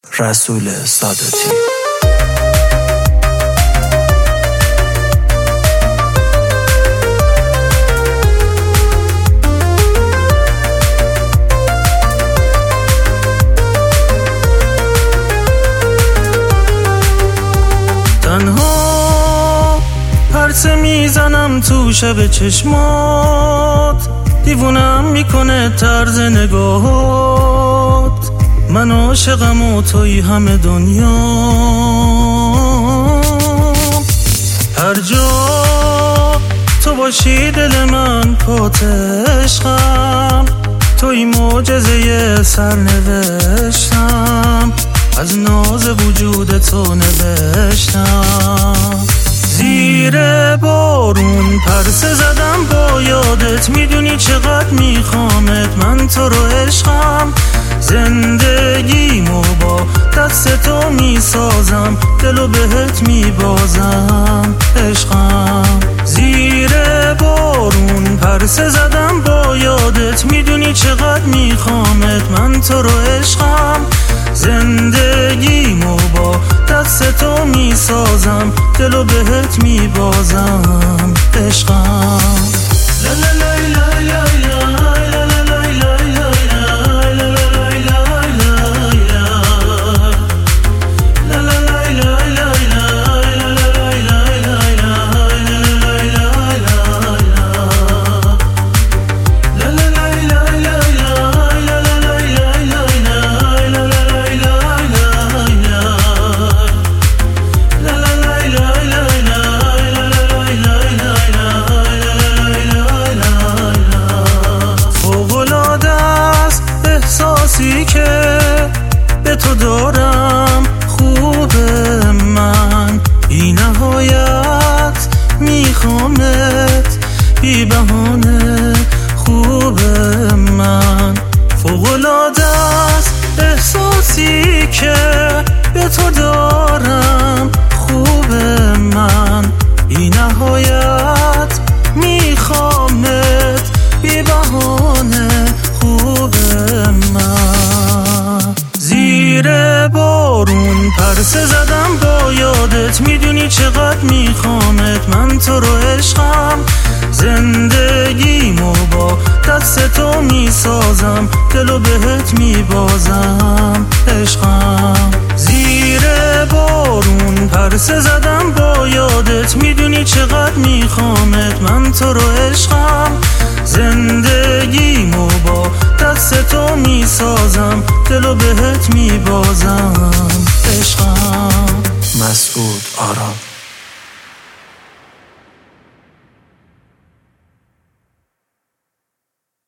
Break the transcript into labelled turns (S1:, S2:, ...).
S1: رسول ساداتی.
S2: تنها پرسه میزنم تو شب چشمات، دیوونم میکنه طرز نگاهات. من عاشقم و توی همه دنیا، هر جا تو باشی دل من پات عشقم. توی معجزه سرنوشتم، از ناز وجود تو نوشتم. زیر بارون پرسه زدم با یادت، میدونی چقدر میخوامت. من تو رو عشقم، زندگیمو با دست تو میسازم، دلو بهت میبازم عشقم. زیر بارون پرسه زدم با یادت، میدونی چقدر میخوامت. من تو رو عشقم، زندگیمو با دست تو میسازم، دلو بهت میبازم عشقم. لا لا لا لا لا که به تو دارم خوبه. من بی نهایت میخوامت، بی بهانه خوبه. من فوق‌العاده است احساسی که به تو دارم خوبه. من بی نهایت میخوامت، بی بهانه خوبه. من زیر بارون پرسه زدم با یادت، میدونی چقدر میخوامت. من تو رو عشقم، زندگیمو با دست تو میسازم، دلو بهت میبازم عشقم. زیر بارون پرسه زدم با یادت، میدونی چقدر میخوامت. من تو رو عشقم، زندگیمو با دست تو میسازم، دلو بهت میبازم.